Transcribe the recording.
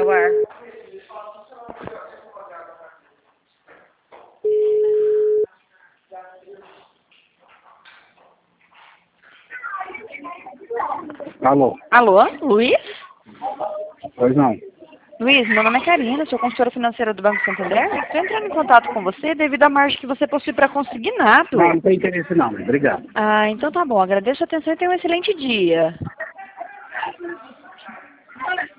ao ar. Alô? Alô, Luiz? Pois não. Luiz, meu nome é Karina, sou consultora financeira do Banco Santander. Estou entrando em contato com você devido à margem que você possui para consignato. Não tem interesse não, obrigado. Ah, então tá bom. Agradeço a atenção e tenha um excelente dia.